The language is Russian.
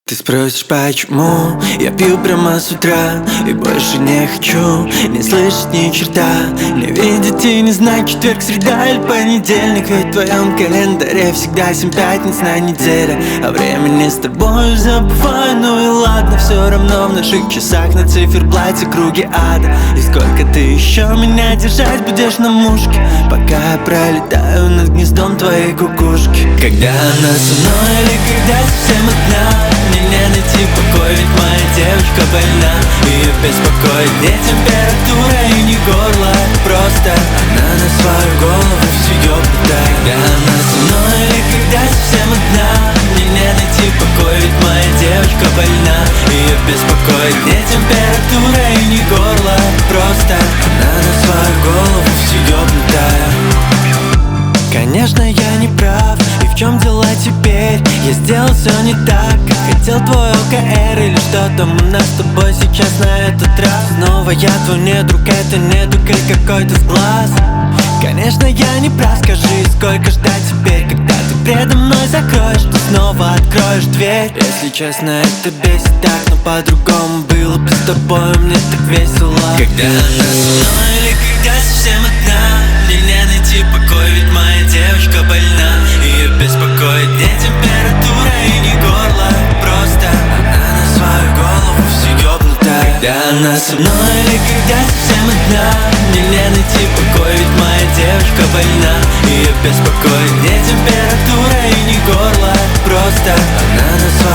Ты спросишь, почему я пью прямо с утра и больше не хочу не слышать ни черта, не видеть и не знать четверг, среда или понедельник. Ведь в твоем календаре всегда 7 пятниц на неделе, а времени с тобой забываю. Ну и ладно, все равно в наших часах на циферблате круги ада. И сколько ты еще меня держать будешь на мушке, пока я пролетаю над гнездом твоей кукушки? Когда она со мной или когда совсем одна, мне не найти покой, ведь моя девочка больна. Ее беспокоит не температура и не горло, просто она на свою голову все ёбнутая. Когда она со мной или когда совсем одна, мне не найти покой, ведь моя девочка больна. Ее беспокоит не температура и не горло, просто она на свою голову все ёбнутая. Конечно, я не прав, и в чем дела теперь? Я сделал все не так, как хотел твой ОКР. Или что там у нас с тобой сейчас на этот раз? Снова я твой недруг, это недуг или какой-то сглаз? Конечно, я не прав, скажи, сколько ждать теперь? Когда ты предо мной закроешь, ты снова откроешь дверь. Если честно, это бесит так, но по-другому было бы с тобой, мне так весело. Когда она со мной или когда совсем одна, мне не найти покой, ведь моя девочка больна. Ее беспокоит не температура и не горло, просто она на свою голову все ёбнутая. Когда она со мной или когда совсем одна, мне не найти покой, ведь моя девочка больна. Ее беспокоит не температура и не горло, просто она на свою